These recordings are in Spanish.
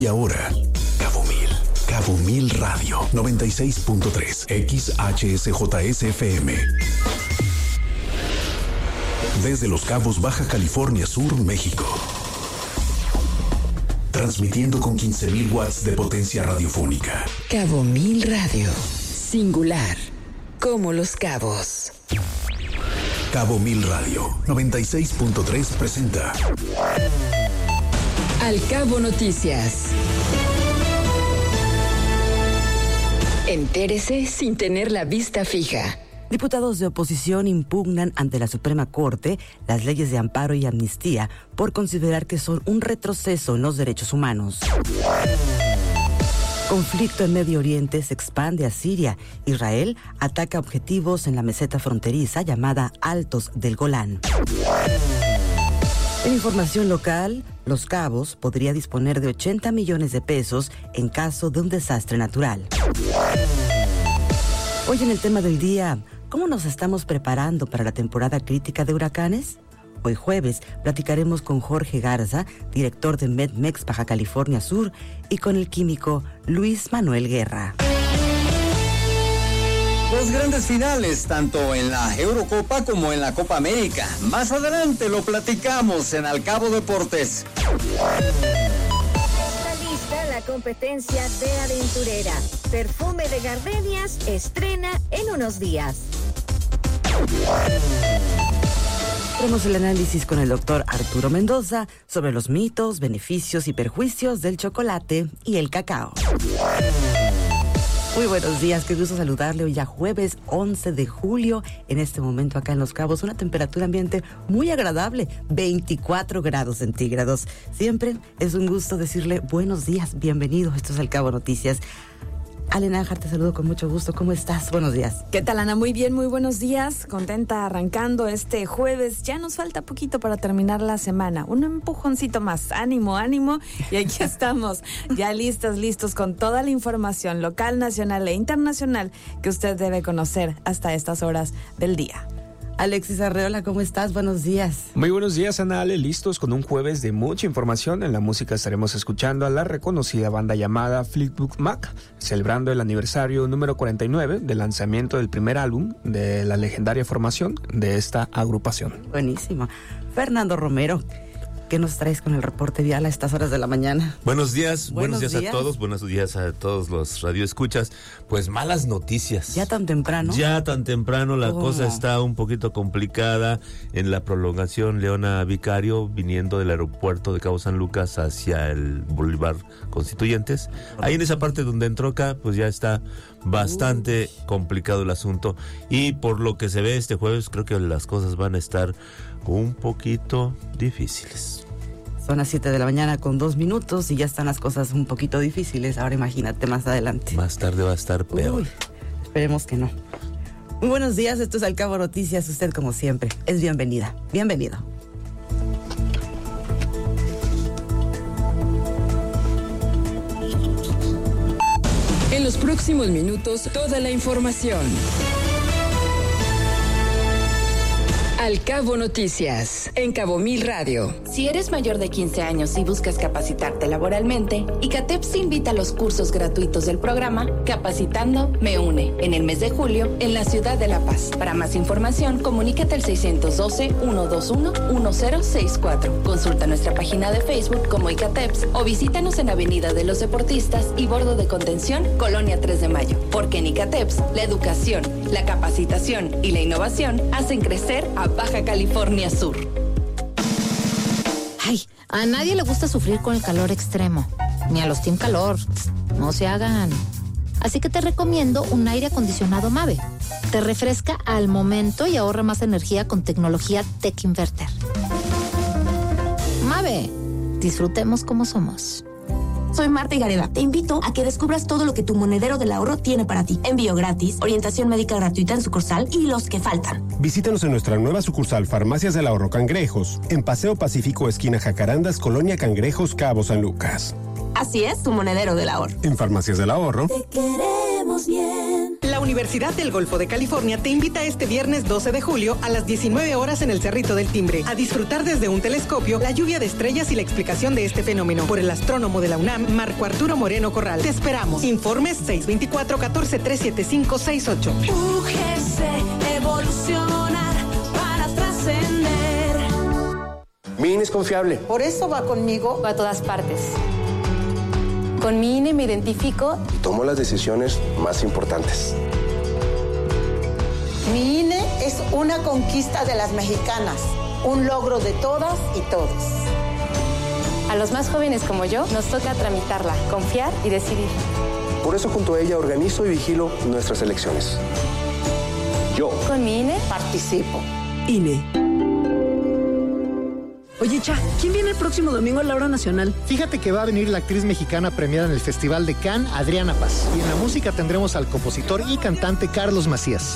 Y ahora, Cabo Mil Radio 96.3 XHSJS-FM. Desde Los Cabos, Baja California Sur, México. Transmitiendo con 15,000 watts de potencia radiofónica. Cabo Mil Radio. Singular. Como Los Cabos. Cabo Mil Radio 96.3 presenta Al Cabo Noticias. Entérese sin tener la vista fija. Diputados de oposición impugnan ante la Suprema Corte las leyes de amparo y amnistía por considerar que son un retroceso en los derechos humanos. Conflicto en Medio Oriente se expande a Siria. Israel ataca objetivos en la meseta fronteriza llamada Altos del Golán. En información local, Los Cabos podría disponer de 80 millones de pesos en caso de un desastre natural. Hoy en el tema del día, ¿cómo nos estamos preparando para la temporada crítica de huracanes? Hoy jueves platicaremos con Jorge Garza, director de Medmex Baja California Sur, y con el químico Luis Manuel Guerra. Dos grandes finales, tanto en la Eurocopa como en la Copa América. Más adelante lo platicamos en Al Cabo Deportes. Está lista la competencia de aventurera. Perfume de gardenias estrena en unos días. Tenemos el análisis con el doctor Arturo Mendoza sobre los mitos, beneficios y perjuicios del chocolate y el cacao. Muy buenos días, qué gusto saludarle hoy ya jueves 11 de julio. En este momento acá en Los Cabos, una temperatura ambiente muy agradable, 24 grados centígrados. Siempre es un gusto decirle buenos días, bienvenido. Esto es Al Cabo Noticias. Ale Nájar, te saludo con mucho gusto. ¿Cómo estás? Buenos días. ¿Qué tal, Ana? Muy bien, muy buenos días. Contenta arrancando este jueves. Ya nos falta poquito para terminar la semana. Un empujoncito más. Ánimo, ánimo. Y aquí estamos, ya listos con toda la información local, nacional e internacional que usted debe conocer hasta estas horas del día. Alexis Arreola, ¿cómo estás? Buenos días. Muy buenos días, Ana Ale, listos con un jueves de mucha información. En la música estaremos escuchando a la reconocida banda llamada Fleetwood Mac, celebrando el aniversario número 49 del lanzamiento del primer álbum de la legendaria formación de esta agrupación. Buenísimo. Fernando Romero, ¿qué nos traes con el reporte vial a estas horas de la mañana? Buenos días a todos, buenos días a todos los radioescuchas. Pues malas noticias. ¿Ya tan temprano? Ya tan temprano, la cosa está un poquito complicada en la prolongación Leona Vicario, viniendo del aeropuerto de Cabo San Lucas hacia el Boulevard Constituyentes. Ahí en esa parte donde entroca, pues ya está bastante complicado el asunto. Y por lo que se ve este jueves, creo que las cosas van a estar un poquito difíciles. Son las 7 de la mañana con 2 minutos y ya están las cosas un poquito difíciles. Ahora imagínate más adelante. Más tarde va a estar peor. Esperemos que no. Muy buenos días, esto es Al Cabo Noticias. Usted, como siempre, es bienvenida. Bienvenido. En los próximos minutos, toda la información. Al Cabo Noticias, en Cabo Mil Radio. Si eres mayor de 15 años y buscas capacitarte laboralmente, ICATEPS te invita a los cursos gratuitos del programa Capacitando Me Une, en el mes de julio, en la ciudad de La Paz. Para más información, comunícate al 612-121-1064. Consulta nuestra página de Facebook como ICATEPS o visítanos en Avenida de los Deportistas y Bordo de Contención, Colonia 3 de Mayo. Porque en ICATEPS, la educación, la capacitación y la innovación hacen crecer a Baja California Sur. Ay, a nadie le gusta sufrir con el calor extremo, ni a los team calor. No se hagan. Así que te recomiendo un aire acondicionado Mave. Te refresca al momento y ahorra más energía con tecnología Tech Inverter. Mave, disfrutemos como somos. Soy Marta Higareda. Te invito a que descubras todo lo que tu monedero del ahorro tiene para ti. Envío gratis, orientación médica gratuita en sucursal y los que faltan. Visítanos en nuestra nueva sucursal Farmacias del Ahorro Cangrejos, en Paseo Pacífico, esquina Jacarandas, Colonia Cangrejos, Cabo San Lucas. Así es, tu monedero del ahorro. En Farmacias del Ahorro. Te queremos. estamos bien. La Universidad del Golfo de California te invita este viernes 12 de julio a las 19 horas en el Cerrito del Timbre a disfrutar desde un telescopio la lluvia de estrellas y la explicación de este fenómeno por el astrónomo de la UNAM, Marco Arturo Moreno Corral. Te esperamos. Informes 624-14-37568. UGC, evolucionar para trascender. Mi INE es confiable. Por eso va conmigo a todas partes. Con mi INE me identifico y tomo las decisiones más importantes. Mi INE es una conquista de las mexicanas, un logro de todas y todos. A los más jóvenes como yo nos toca tramitarla, confiar y decidir. Por eso junto a ella organizo y vigilo nuestras elecciones. Yo, con mi INE, participo. INE. Oye, Cha, ¿quién viene el próximo domingo a la hora nacional? Fíjate que va a venir la actriz mexicana premiada en el Festival de Cannes, Adriana Paz. Y en la música tendremos al compositor y cantante Carlos Macías.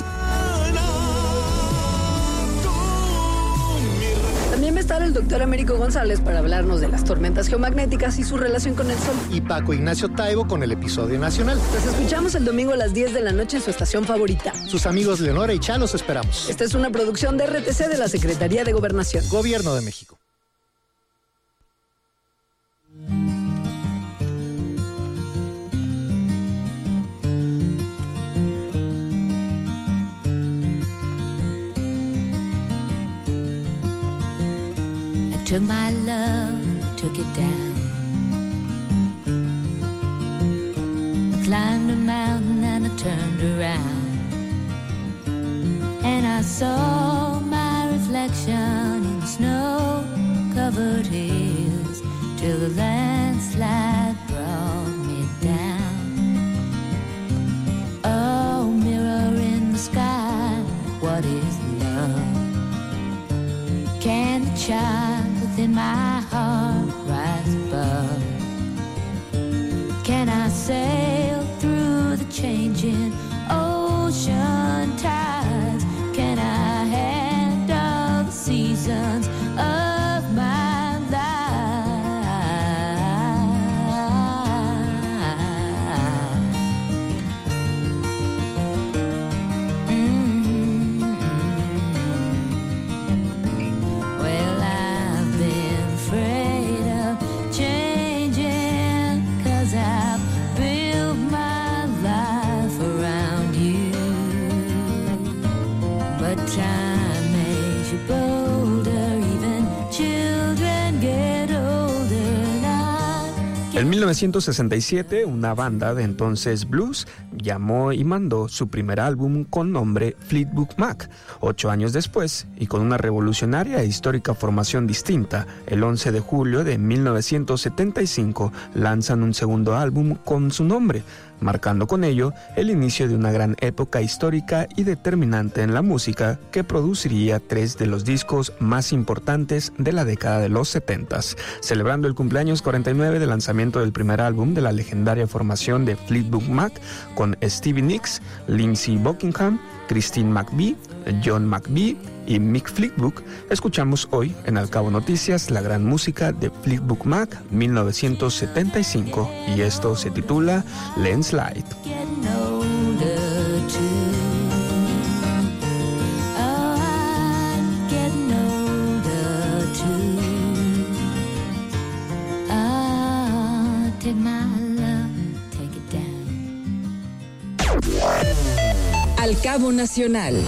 También va a estar el doctor Américo González para hablarnos de las tormentas geomagnéticas y su relación con el Sol. Y Paco Ignacio Taibo con el episodio nacional. Los escuchamos el domingo a las 10 de la noche en su estación favorita. Sus amigos Leonora y Cha los esperamos. Esta es una producción de RTC de la Secretaría de Gobernación. Gobierno de México. Took my love, took it down. I climbed a mountain and I turned around, and I saw my reflection in snow-covered hills till the landslide brought me down. Oh, mirror in the sky, what is love? Can the child within my heart rise above? Can I sail through the changing ocean tides? Can I handle the seasons of my life? Well, I've been afraid of changing, 'cause I've built my life around you. But time makes you bolder, even children get older. En 1967, una banda de entonces blues llamó y mandó su primer álbum con nombre Fleetwood Mac. 8 años después, y con una revolucionaria e histórica formación distinta, el 11 de julio de 1975 lanzan un segundo álbum con su nombre, marcando con ello el inicio de una gran época histórica y determinante en la música que produciría 3 de los discos más importantes de la década de los 70s, celebrando el cumpleaños 49 del lanzamiento del primer álbum de la legendaria formación de Fleetwood Mac con Stevie Nicks, Lindsey Buckingham, Christine McVie, John McVie y Mick Fleetwood. Escuchamos hoy en Al Cabo Noticias la gran música de Fleetwood Mac 1975 y esto se titula Landslide. Al Cabo Nacional.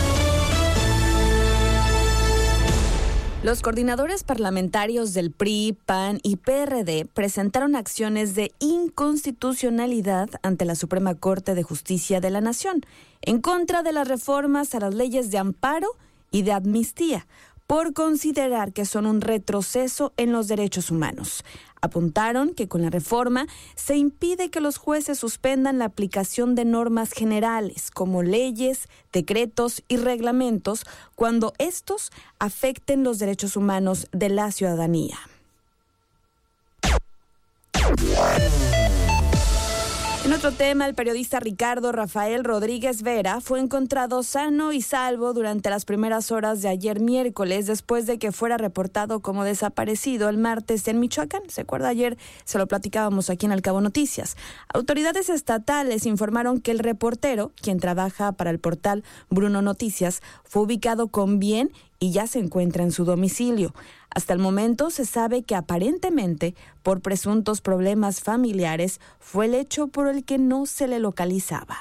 Los coordinadores parlamentarios del PRI, PAN y PRD presentaron acciones de inconstitucionalidad ante la Suprema Corte de Justicia de la Nación en contra de las reformas a las leyes de amparo y de amnistía, por considerar que son un retroceso en los derechos humanos. Apuntaron que con la reforma se impide que los jueces suspendan la aplicación de normas generales como leyes, decretos y reglamentos cuando estos afecten los derechos humanos de la ciudadanía. En otro tema, el periodista Ricardo Rafael Rodríguez Vera fue encontrado sano y salvo durante las primeras horas de ayer miércoles, después de que fuera reportado como desaparecido el martes en Michoacán. ¿Se acuerda? Ayer se lo platicábamos aquí en Al Cabo Noticias. Autoridades estatales informaron que el reportero, quien trabaja para el portal Bruno Noticias, fue ubicado con bien y ya se encuentra en su domicilio. Hasta el momento se sabe que aparentemente, por presuntos problemas familiares, fue el hecho por el que no se le localizaba.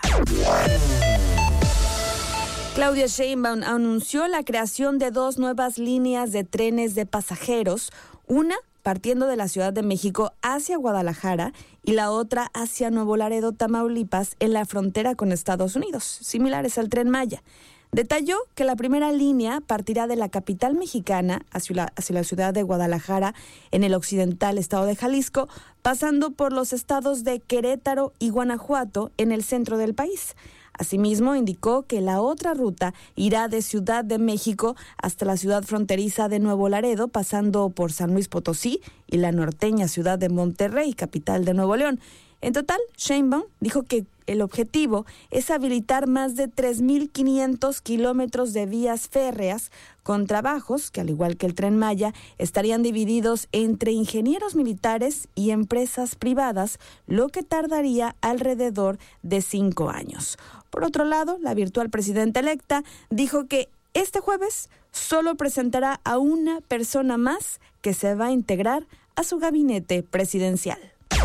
Claudia Sheinbaum anunció la creación de 2 nuevas líneas de trenes de pasajeros, una partiendo de la Ciudad de México hacia Guadalajara y la otra hacia Nuevo Laredo, Tamaulipas, en la frontera con Estados Unidos, similares al Tren Maya. Detalló que la primera línea partirá de la capital mexicana hacia la ciudad de Guadalajara, en el occidental estado de Jalisco, pasando por los estados de Querétaro y Guanajuato en el centro del país. Asimismo, indicó que la otra ruta irá de Ciudad de México hasta la ciudad fronteriza de Nuevo Laredo, pasando por San Luis Potosí y la norteña ciudad de Monterrey, capital de Nuevo León. En total, Sheinbaum dijo que el objetivo es habilitar más de 3.500 kilómetros de vías férreas con trabajos que, al igual que el Tren Maya, estarían divididos entre ingenieros militares y empresas privadas, lo que tardaría alrededor de 5 años. Por otro lado, la virtual presidenta electa dijo que este jueves solo presentará a una persona más que se va a integrar a su gabinete presidencial.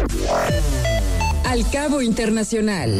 Al Cabo Internacional.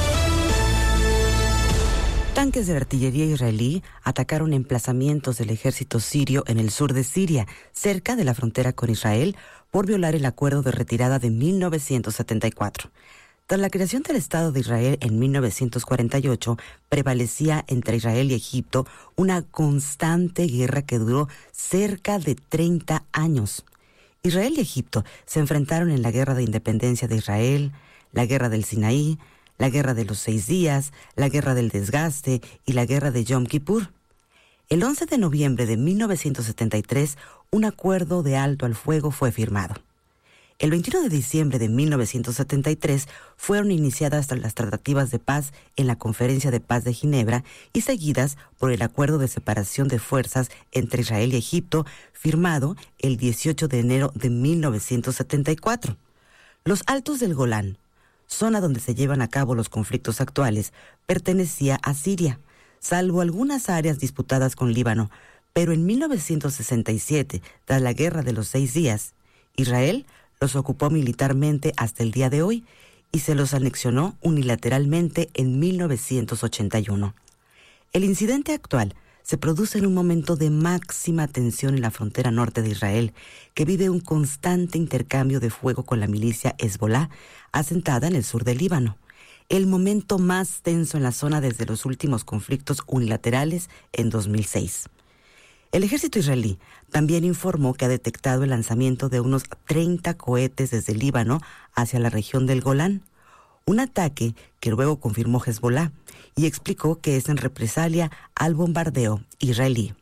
Tanques de artillería israelí atacaron emplazamientos del ejército sirio en el sur de Siria, cerca de la frontera con Israel, por violar el acuerdo de retirada de 1974. Tras la creación del Estado de Israel en 1948, prevalecía entre Israel y Egipto una constante guerra que duró cerca de 30 años. Israel y Egipto se enfrentaron en la Guerra de Independencia de Israel, la Guerra del Sinaí, la Guerra de los 6 días, la Guerra del Desgaste y la Guerra de Yom Kippur. El 11 de noviembre de 1973, un acuerdo de alto al fuego fue firmado. El 21 de diciembre de 1973 fueron iniciadas las tratativas de paz en la Conferencia de Paz de Ginebra y seguidas por el acuerdo de separación de fuerzas entre Israel y Egipto, firmado el 18 de enero de 1974. Los Altos del Golán, zona donde se llevan a cabo los conflictos actuales, pertenecía a Siria, salvo algunas áreas disputadas con Líbano, pero en 1967, tras la Guerra de los 6 días, Israel los ocupó militarmente hasta el día de hoy y se los anexionó unilateralmente en 1981. El incidente actual se produce en un momento de máxima tensión en la frontera norte de Israel, que vive un constante intercambio de fuego con la milicia Hezbolá, asentada en el sur del Líbano, el momento más tenso en la zona desde los últimos conflictos unilaterales en 2006. El ejército israelí también informó que ha detectado el lanzamiento de unos 30 cohetes desde el Líbano hacia la región del Golán, un ataque que luego confirmó Hezbolá y explicó que es en represalia al bombardeo israelí.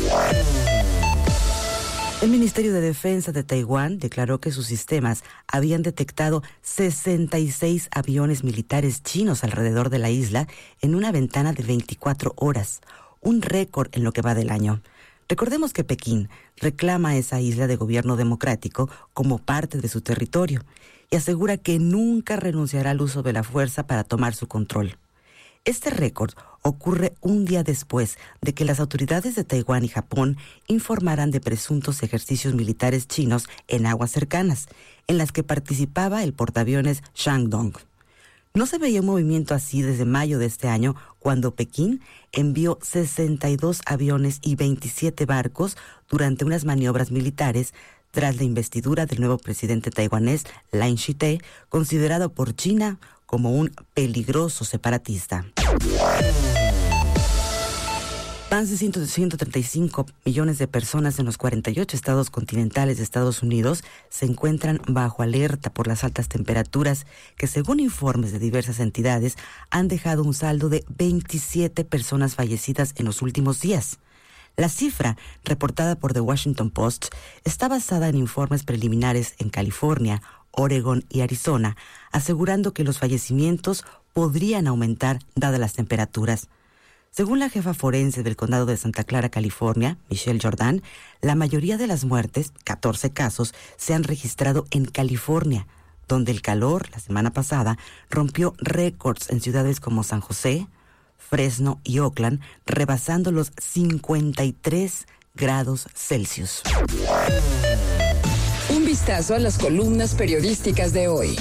El Ministerio de Defensa de Taiwán declaró que sus sistemas habían detectado 66 aviones militares chinos alrededor de la isla en una ventana de 24 horas, un récord en lo que va del año. Recordemos que Pekín reclama esa isla de gobierno democrático como parte de su territorio y asegura que nunca renunciará al uso de la fuerza para tomar su control. Este récord ocurre un día después de que las autoridades de Taiwán y Japón informaran de presuntos ejercicios militares chinos en aguas cercanas, en las que participaba el portaaviones Shandong. No se veía un movimiento así desde mayo de este año, cuando Pekín envió 62 aviones y 27 barcos durante unas maniobras militares tras la investidura del nuevo presidente taiwanés Lai Ching-te, considerado por China como un peligroso separatista. Más de 135 millones de personas en los 48 estados continentales de Estados Unidos se encuentran bajo alerta por las altas temperaturas que, según informes de diversas entidades, han dejado un saldo de 27 personas fallecidas en los últimos días. La cifra, reportada por The Washington Post, está basada en informes preliminares en California, Oregón y Arizona, asegurando que los fallecimientos podrían aumentar dadas las temperaturas. Según la jefa forense del condado de Santa Clara, California, Michelle Jordan, la mayoría de las muertes, 14 casos, se han registrado en California, donde el calor, la semana pasada, rompió récords en ciudades como San José, Fresno y Oakland, rebasando los 53 grados Celsius. Un vistazo a las columnas periodísticas de hoy.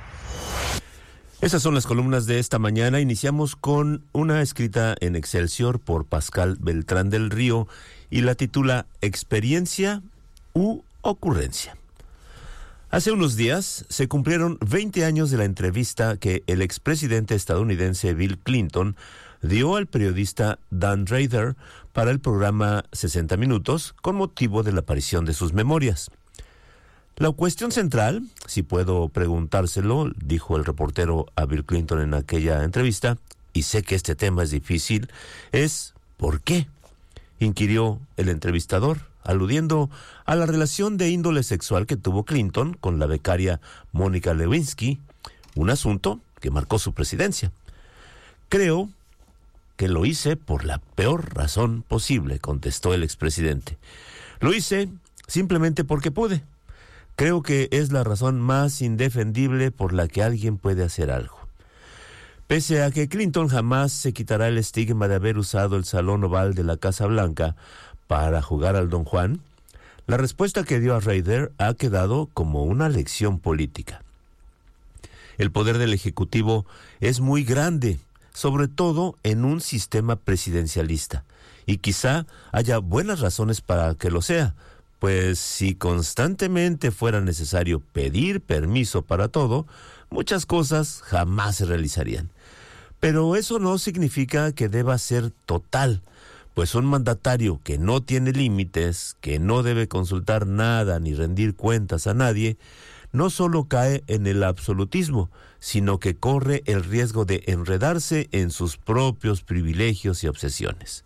Esas son las columnas de esta mañana. Iniciamos con una escrita en Excelsior por Pascal Beltrán del Río y la titula Experiencia u ocurrencia. Hace unos días se cumplieron 20 años de la entrevista que el expresidente estadounidense Bill Clinton dio al periodista Dan Rather para el programa 60 Minutos con motivo de la aparición de sus memorias. La cuestión central, si puedo preguntárselo, dijo el reportero a Bill Clinton en aquella entrevista, y sé que este tema es difícil, es ¿por qué?, inquirió el entrevistador, aludiendo a la relación de índole sexual que tuvo Clinton con la becaria Mónica Lewinsky, un asunto que marcó su presidencia. Creo que lo hice por la peor razón posible, contestó el expresidente. Lo hice simplemente porque pude. Creo que es la razón más indefendible por la que alguien puede hacer algo. Pese a que Clinton jamás se quitará el estigma de haber usado el Salón Oval de la Casa Blanca para jugar al Don Juan, la respuesta que dio a Rather ha quedado como una lección política. El poder del Ejecutivo es muy grande, sobre todo en un sistema presidencialista, y quizá haya buenas razones para que lo sea, pues si constantemente fuera necesario pedir permiso para todo, muchas cosas jamás se realizarían. Pero eso no significa que deba ser total, pues un mandatario que no tiene límites, que no debe consultar nada ni rendir cuentas a nadie, no solo cae en el absolutismo, sino que corre el riesgo de enredarse en sus propios privilegios y obsesiones.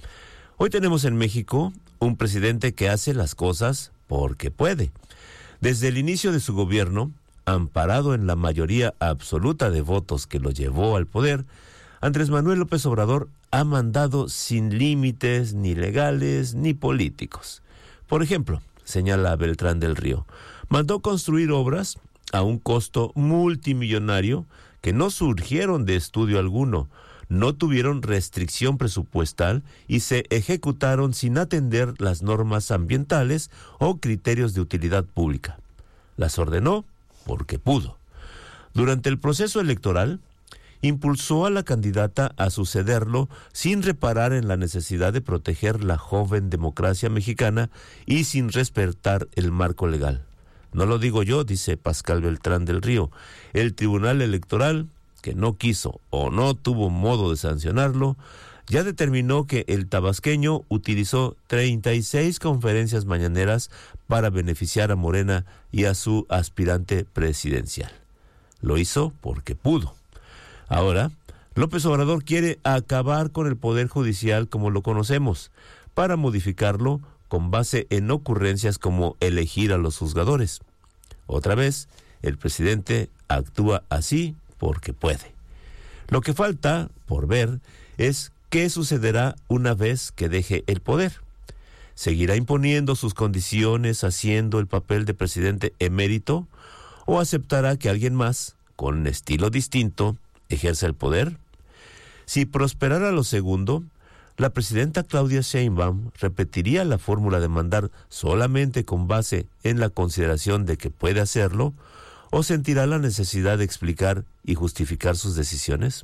Hoy tenemos en México un presidente que hace las cosas porque puede. Desde el inicio de su gobierno, amparado en la mayoría absoluta de votos que lo llevó al poder, Andrés Manuel López Obrador ha mandado sin límites ni legales ni políticos. Por ejemplo, señala Beltrán del Río, mandó construir obras a un costo multimillonario que no surgieron de estudio alguno, no tuvieron restricción presupuestal y se ejecutaron sin atender las normas ambientales o criterios de utilidad pública. Las ordenó porque pudo. Durante el proceso electoral, impulsó a la candidata a sucederlo sin reparar en la necesidad de proteger la joven democracia mexicana y sin respetar el marco legal. No lo digo yo, dice Pascal Beltrán del Río. El Tribunal Electoral, que no quiso o no tuvo modo de sancionarlo, ya determinó que el tabasqueño utilizó 36 conferencias mañaneras para beneficiar a Morena y a su aspirante presidencial. Lo hizo porque pudo. Ahora, López Obrador quiere acabar con el Poder Judicial como lo conocemos, para modificarlo con base en ocurrencias como elegir a los juzgadores. Otra vez, el presidente actúa así porque puede. Lo que falta por ver es qué sucederá una vez que deje el poder. ¿Seguirá imponiendo sus condiciones haciendo el papel de presidente emérito o aceptará que alguien más, con un estilo distinto, ejerza el poder? Si prosperara lo segundo, la presidenta Claudia Sheinbaum repetiría la fórmula de mandar solamente con base en la consideración de que puede hacerlo, o sentirá la necesidad de explicar y justificar sus decisiones.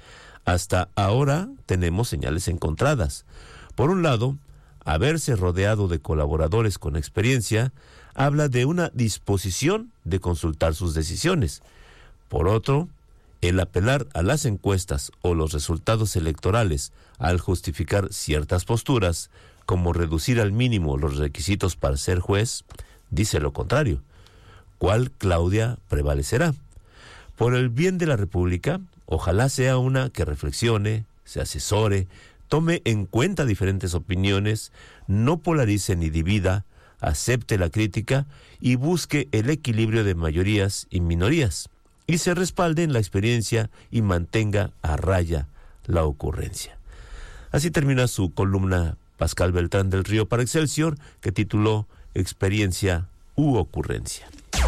Hasta ahora tenemos señales encontradas. Por un lado, haberse rodeado de colaboradores con experiencia habla de una disposición de consultar sus decisiones. Por otro, el apelar a las encuestas o los resultados electorales al justificar ciertas posturas, como reducir al mínimo los requisitos para ser juez, dice lo contrario. ¿Cuál Claudia prevalecerá? Por el bien de la República, ojalá sea una que reflexione, se asesore, tome en cuenta diferentes opiniones, no polarice ni divida, acepte la crítica y busque el equilibrio de mayorías y minorías, y se respalde en la experiencia y mantenga a raya la ocurrencia. Así termina su columna Pascal Beltrán del Río para Excelsior, que tituló Experiencia u ocurrencia.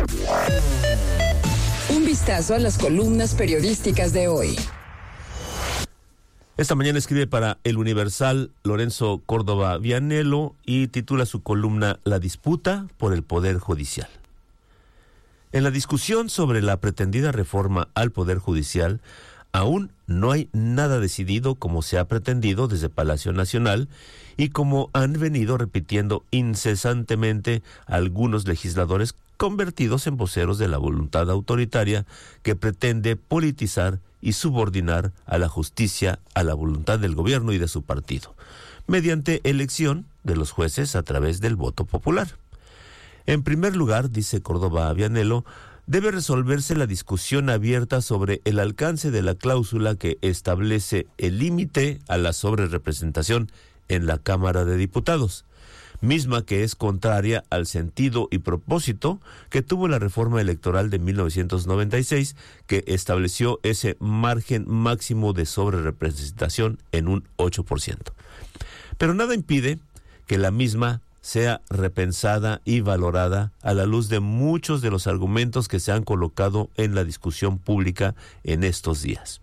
Un vistazo a las columnas periodísticas de hoy. Esta mañana escribe para El Universal Lorenzo Córdoba Vianello y titula su columna La disputa por el Poder Judicial. En la discusión sobre la pretendida reforma al Poder Judicial, aún no hay nada decidido como se ha pretendido desde Palacio Nacional y como han venido repitiendo incesantemente algunos legisladores convertidos en voceros de la voluntad autoritaria que pretende politizar y subordinar a la justicia a la voluntad del gobierno y de su partido, mediante elección de los jueces a través del voto popular. En primer lugar, dice Córdoba Vianello, debe resolverse la discusión abierta sobre el alcance de la cláusula que establece el límite a la sobrerepresentación en la Cámara de Diputados, misma que es contraria al sentido y propósito que tuvo la reforma electoral de 1996, que estableció ese margen máximo de sobrerepresentación en un 8%. Pero nada impide que la misma sea repensada y valorada a la luz de muchos de los argumentos que se han colocado en la discusión pública en estos días.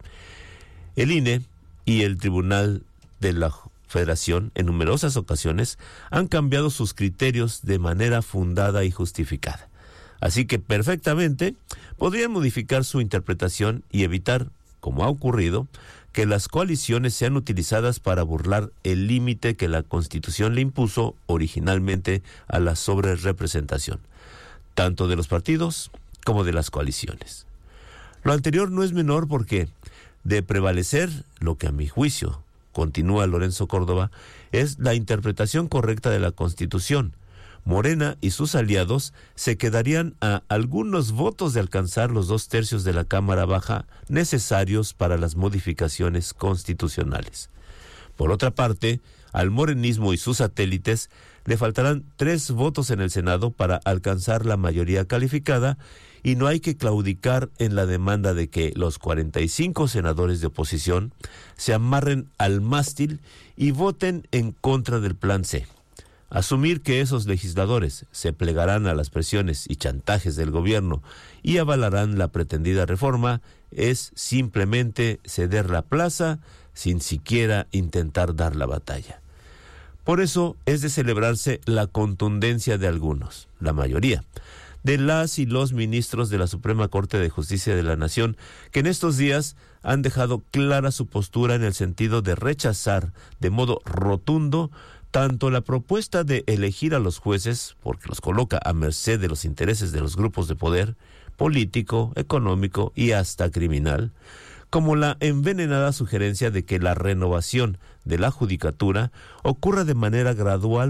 El INE y el Tribunal de la Federación en numerosas ocasiones han cambiado sus criterios de manera fundada y justificada. Así que perfectamente podrían modificar su interpretación y evitar, como ha ocurrido, que las coaliciones sean utilizadas para burlar el límite que la Constitución le impuso originalmente a la sobrerepresentación, tanto de los partidos como de las coaliciones. Lo anterior no es menor porque, de prevalecer lo que a mi juicio, continúa Lorenzo Córdoba, es la interpretación correcta de la Constitución, Morena y sus aliados se quedarían a algunos votos de alcanzar los 2/3 de la Cámara Baja necesarios para las modificaciones constitucionales. Por otra parte, al morenismo y sus satélites le faltarán 3 votos en el Senado para alcanzar la mayoría calificada, y no hay que claudicar en la demanda de que los 45 senadores de oposición se amarren al mástil y voten en contra del Plan C. Asumir que esos legisladores se plegarán a las presiones y chantajes del gobierno y avalarán la pretendida reforma es simplemente ceder la plaza sin siquiera intentar dar la batalla. Por eso es de celebrarse la contundencia de algunos, la mayoría, de las y los ministros de la Suprema Corte de Justicia de la Nación, que en estos días han dejado clara su postura en el sentido de rechazar de modo rotundo tanto la propuesta de elegir a los jueces, porque los coloca a merced de los intereses de los grupos de poder, político, económico y hasta criminal, como la envenenada sugerencia de que la renovación de la judicatura ocurra de manera gradual